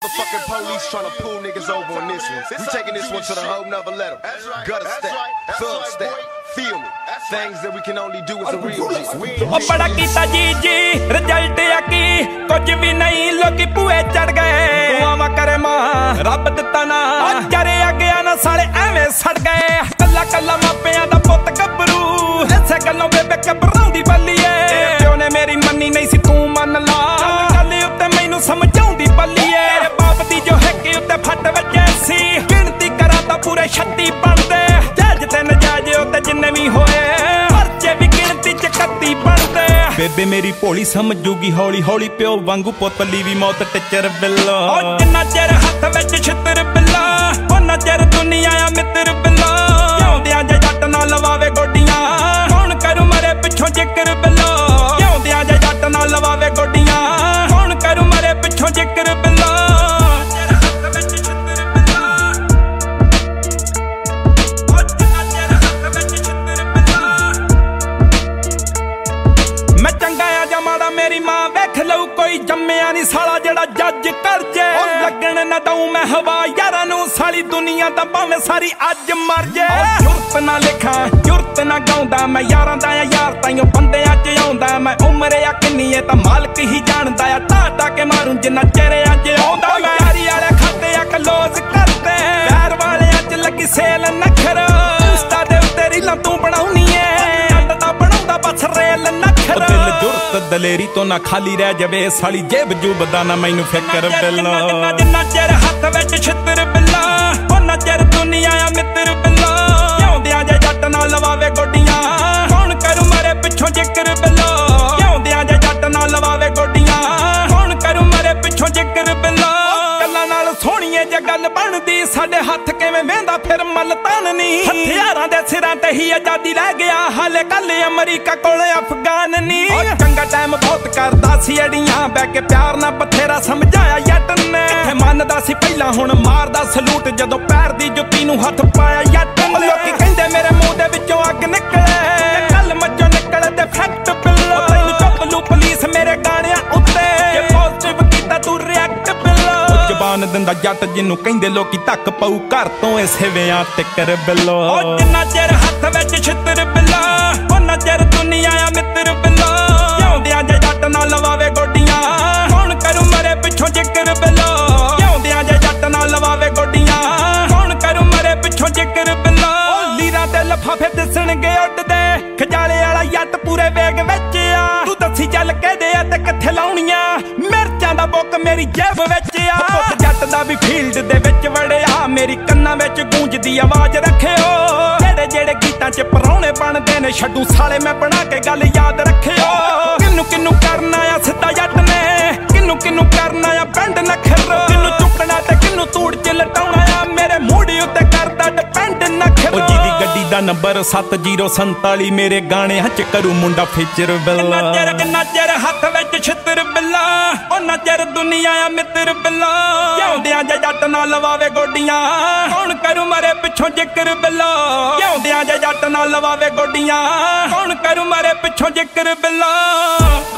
motherfucking police trying to pull niggas over on this one. We taking this one to the whole nother level. Gutter step, thug step, feel me. Things that we can only do as a real G. ਉਹ ਬੜਾ ਕੀਤਾ ਜੀ result ਆ ਕੀ ਕੁਝ ਵੀ ਨਹੀਂ ਲੋਕੀ ਭੂਏ ਚੜ ਗਏ ਦੁਆਵਾਂ ਕਰੇ ਮਾਂ ਰੱਬ ਦਿੱਤਾ ਨਾ ਜਰੇ ਆ ਗਿਆ ਨਾ ਸਾਲੇ ਐਵੇਂ ਸੜ ਗਏ ਕੱਲਾ ਕੱਲਾ ਮਾਪਿਆਂ ਦਾ ਪੁੱਤ ਗੱਭਰੂ ਐਸੇ ਗੱਲੋਂ ਬੇਬੇ ਘਬਰਾਉਂਦੀ ਬੱਲੀਏ ਪਿਓ ਨੇ ਮੇਰੀ ਮੰਨੀ ਨਹੀਂ ਸੀ ਤੂੰ ਮੰਨ ਲਾ ਗੱਲ ਉੱਤੇ ਮੈਨੂੰ ਸਮਝਾਉਂਦੀ ਬੱਲੀਏ ਤੇਰੇ ਬਾਪ ਦੀ ਜੋ ਹੈਕੀ ਉੱਤੇ ਫੱਟ ਵੱਜੇ ਸੀ ਗਿਣਤੀ ਕਰਾਂ ਤਾਂ ਪੂਰੇ 36 ਬਣਦੇ ਜੱਜ ਤੇ ਨਜਾਇਜ਼ ਉੱਤੇ ਜਿੰਨੇ ਵੀ ਹੋਏ ਪਰਚੇ ਵੀ ਗਿਣਤੀ ਚ 31 ਬਣਦੇ ਬੇਬੇ ਮੇਰੀ ਭੋਲੀ ਸਮਝੂਗੀ ਹੌਲੀ ਹੌਲੀ ਪਿਓ ਵਾਂਗੂ ਪੁੱਤਲੀ ਵੀ ਮੌਤ ਟਿੱਚਰ ਬਿੱਲਾ ਉਹ ਜਿੰਨਾ ਚਿਰ ਹੱਥ ਵਿੱਚ ਛਿੱਤਰ ਬਿੱਲਾ ਉਹਨਾਂ ਚਿਰ ਦੁਨੀਆ ਆ ਮਿੱਤਰ ਬਿੱਲਾ ਜਿਉਂਦਿਆਂ ਜੇ ਜੱਟ ਨਾ ਲਵਾਵੇ ਗੋਡੀਆਂ ਕੌਣ ਕਰੂ ਮਰੇ ਪਿੱਛੋਂ ਜ਼ਿਕਰ ਬਿੱਲਾ ਜਿਉਂਦਿਆਂ ਜੇ ਜੱਟ ਨਾ ਲਵਾਵੇ ਗੋਡੀਆਂ ਕੌਣ ਕਰੂ ਮਰੇ ਪਿੱਛੋਂ ਜ਼ਿਕਰ ਬਿੱਲਾ ਮੈਂ ਚੰਗਾ ਆ ਜਾਂ ਮਾੜਾ ਮੇਰੀ ਮਾਂ ਵੇਖ ਲਊ ਕੋਈ ਜੰਮਿਆ ਨਹੀਂ ਸਾਲਾ ਜਿਹੜਾ ਜੱਜ ਕਰ ਜੇ ਲੱਗਣ ਨਾ ਦਊ ਮੈਂ ਹਵਾ ਯਾਰਾਂ ਨੂੰ ਸਾਲੀ ਦੁਨੀਆ ਤਾਂ ਭਾਵੇਂ ਸਾਰੀ ਅੱਜ ਮਰ ਜੇ ਜੁਰਤ ਨਾ ਲਿਖਾਂ ਜੁਰਤ ਨਾ ਗਾਉਂਦਾ ਮੈਂ ਯਾਰਾਂ ਦਾ ਆ ਯਾਰ ਤਾਈਓ ਬੰਦਿਆਂ ਚ ਆਉਂਦਾ ਮੈਂ ਉਮਰ ਆ ਕਿੰਨੀ ਏ ਤਾਂ ਮਾਲਕ ਹੀ ਜਾਣਦਾ ਆ ਢਾਟਾ ਕੇ ਮਾਰੂ ਜਿੰਨਾ ਚਿਹਰੇ ਅੱਜ ਆਉਂਦਾ ਮੈਂ ਯਾਰੀ ਵਾਲੇ ਖਾਤੇ ਆ ਕਲੋਜ਼ ਕਰਦੇ ਪੈਰ ਵਾਲਿਆਂ ਚ ਲੱਗੀ ਸੇਲ ਨਖਰ ਇੰਸਟਾ ਦੇ ਉੱਤੇ ਰੀਲਾਂ ਤੂੰ ਬਣਾਉਣੀ ਏ ਅੱਡ ਦਾ ਬਣਾਉਂਦਾ ਬਸ ਰੇਲ ਨਖਰ ਦਿਲ ਜੁਰਤ ਦਲੇਰੀ ਤੋਂ ਨਾ ਖਾਲੀ ਰਹਿ ਜਾਵੇ ਸਾਲੀ ਜੇਬ ਜੂਬ ਦਾ ਨਾ ਮੈਨੂੰ ਫਿਕਰ ਬਿੱਲਾ ਜਿੰਨਾ ਚਿਰ ਹੱਥ ਵਿੱਚ ਛਿੱਤਰ ਬਿੱਲਾ ਉਹਨਾਂ ਚਿਰ ਦੁਨੀਆ ਆ ਮਿੱਤਰ ਬਿੱਲਾ ਜਿਉਂਦਿਆਂ ਜੇ ਜੱਟ ਨਾ ਲਵਾਵੇ ਗੋਡੀਆਂ ਕੌਣ ਕਰੂ ਮਰੇ ਪਿੱਛੋਂ ਜ਼ਿਕਰ ਬਿੱਲਾ ਜਿਉਂਦਿਆਂ ਜੇ ਜੱਟ ਨਾ ਲਵਾਵੇ ਗੋਡੀਆਂ ਕੌਣ ਕਰੂ ਮਰੇ ਪਿੱਛੋਂ ਜ਼ਿਕਰ ਬਿੱਲਾ ਗੱਲਾਂ ਨਾਲ ਸੋਹਣੀਏ ਜੇ ਗੱਲ ਬਣਦੀ ਸਾਡੇ ਹੱਥ ਕਿਵੇਂ ਵਹਿੰਦਾ ਫਿਰ ਮੱਲ ਤਨ ਨਹੀਂ ਹਥਿਆਰਾਂ ਦੇ ਸਿਰਾਂ ਤੇ ਹੀ ਆਜ਼ਾਦੀ ਲੈ ਗਿਆ ਹਾਲੇ ਕੱਲ ਅਮਰੀਕਾ ਕੋਲ ਅਫਗਾਨ ਨਹੀਂ ਚੰਗਾ ਟਾਈਮ ਬਹੁਤ ਕਰਦਾ ਸੀ ਅੜੀਆਂ ਬਹਿ ਕੇ ਪਿਆਰ ਨਾਲ ਬਥੇਰਾ ਸਮਝਾਇਆ ਜੱਟ ਨੇ ਕਿੱਥੇ ਮੰਨਦਾ ਸੀ ਪਹਿਲਾਂ ਹੁਣ ਮਾਰਦਾ ਸਲੂਟ ਜਦੋਂ ਪੈਰ ਦੀ ਜੁੱਤੀ ਨੂੰ ਹੱਥ ਪਾਇਆ ਜੱਟ ਨੇ ਲੋਕੀ ਕਹਿੰਦੇ ਮੇਰੇ ਮੂੰਹ ਦੇ ਵਿੱਚੋਂ ਅੱਗ ਨਿਕਲੇ ਕੱਲ ਮੱਚੋਂ ਨਿਕਲੇ ਤੇ ਫੈਕਟ ਬਿੱਲਾ ਤੈਨੂੰ ਚੁੱਪ ਲੂ ਪੁਲਿਸ ਮੇਰੇ ਗਾਣਿਆਂ ਉੱਤੇ ਜੇ ਪੋਜ਼ਿਟਿਵ ਕੀਤਾ ਤੂੰ ਰਿਐਕਟ ਬਿੱਲਾ ਜ਼ਬਾਨ ਦਿੰਦਾ ਜੱਟ ਜਿਹਨੂੰ ਕਹਿੰਦੇ ਲੋਕੀ ਧੱਕ ਪਊ ਘਰ ਤੋਂ ਇਸੇ ਵਿਆਂ ਟਿੱਕਰ ਬਿੱਲੋ ਉਹ ਜਿੰਨਾ ਚਿਰ ਹੱਥ ਵਿੱਚ ਛਿੱਤਰ ਬਿੱਲਾ ਉਹਨਾਂ ਚਿਰ ਦੁਨੀਆ ਆ ਮਿੱਤਰ ਬਿੱਲਾ ਜਿਉਂਦਿਆਂ ਜੇ ਜੱਟ ਨਾ ਲਵਾਵੇ ਗੋਡੀਆਂ ਕੌਣ ਕਰੂ ਮਰੇ ਪਿੱਛੋਂ ਜ਼ਿਕਰ ਬਿੱਲਾ ਜਿਉਂਦਿਆਂ ਜੇ ਜੱਟ ਨਾ ਲਵਾਵੇ ਗੋਡੀਆਂ ਕੌਣ ਕਰੂ ਮਰੇ ਪਿੱਛੋਂ ਜ਼ਿਕਰ ਬਿੱਲਾ ਲੀਰਾਂ ਤੇ ਲਫਾਫੇ ਦਿਸਣਗੇ ਉੱਡਦੇ ਖਜਾਲੇ ਵਾਲਾ ਜੱਟ ਪੂਰੇ ਵੇਗ ਵਿੱਚ ਆ ਤੂੰ ਦੱਸੀ ਚੱਲ ਕਹਦੇ ਆ ਤੇ ਕਿੱਥੇ ਲਾਉਣੀਆਂ ਮਿਰਚਾਂ ਦਾ ਬੁੱਕ ਮੇਰੀ ਜੇਬ ਵਿੱਚ ਆ ਪੁੱਤ ਜੱਟ ਦਾ ਵੀ ਫੀਲਡ ਦੇ ਵਿੱਚ ਵੜਿਆ ਮੇਰੀ ਕੰਨਾਂ ਵਿੱਚ ਗੂੰਜਦੀ ਆਵਾਜ਼ ਰੱਖਿਓ ਜਿਹੜੇ ਜਿਹੜੇ ਗੀਤਾਂ 'ਚ ਪਰਾਉਣੇ ਬਣਦੇ ਨੇ ਛੱਡੂ ਸਾਲੇ ਮੈਂ ਬਣਾ ਕੇ ਗੱਲ ਯਾਦ ਰੱਖਿਓ ਕਿੰਨੂੰ ਕਿੰਨੂੰ ਕਰਨਾ ਆ ਸਿੱਧਾ ਜੱਟ ਨੇ ਕਿੰਨੂੰ ਕਿੰਨੂੰ ਕਰਨਾ ਆ ਪਿੰਡ ਨਖਰ ਕਿੰਨੂੰ ਚੁੱਕਣਾ ਤੇ ਕਿੰਨੂੰ ਤੂੜ 'ਚ ਲਟਾਉਣਾ ਆ ਮੇਰੇ ਮੂੜੀ ਉੱਤੇ ਕਰਦਾ ਡਿਪੈਂਡ ਨਖਰ ਉਹ ਜਿਹਦੀ ਗੱਡੀ ਦਾ ਨੰਬਰ 7047 ਮੇਰੇ ਗਾਣਿਆਂ 'ਚ ਕਰੂ ਮੁੰਡਾ ਫੀਚਰ ਬਿੱਲਾ ਕਿੰਨਾ ਚਿਰ ਹੱਥ ਵਿੱਚ ਛਿੱਤਰ ਬਿੱਲਾ ਉਹਨਾਂ ਚਿਰ ਦੁਨੀਆ ਆ ਮਿੱਤਰ ਬਿੱਲਾ ਜਿਉਂਦਿਆਂ ਜੇ ਜੱਟ ਨਾ ਲਵਾਵੇ ਗੋਡੀਆਂ ਕੌਣ ਕਰੂ ਮਰੇ ਪਿੱਛੋਂ ਜ਼ਿਕਰ ਬਿੱਲਾ ਜਿਉਂਦਿਆਂ ਜੇ ਜੱਟ ਨਾ ਲਵਾਵੇ ਗੋਡੀਆਂ ਕੌਣ ਕਰੂ ਮਰੇ ਪਿੱਛੋਂ ਜ਼ਿਕਰ ਬਿੱਲਾ